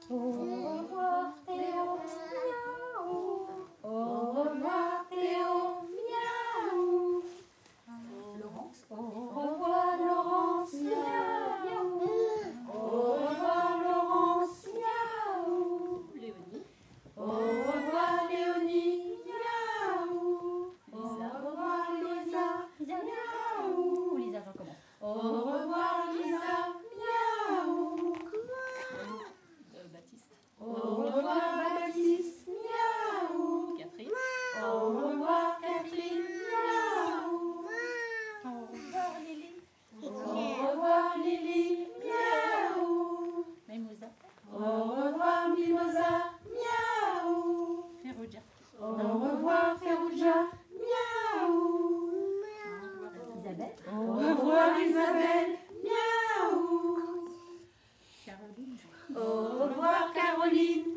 Au revoir Théo, miaou. Au revoir Théo, miaou. Laurence. Au revoir Laurence, miaou. Au revoir Laurence, miaou. Léonie. Au revoir Léonie, miaou. Au revoir Lisa, miaou. Lisa, je recommence. Au revoir Lisa, miaou. Baptiste. Au revoir Baptiste, miaou. Catherine. Au revoir Catherine, miaou. Au revoir Lily. Au revoir Lily, miaou. Mimosa. Au revoir Mimosa, miaou. Ferrugia. Au revoir Ferrugia, miaou. Isabelle. Au revoir Isabelle, miaou. Caroline. Au revoir Caroline,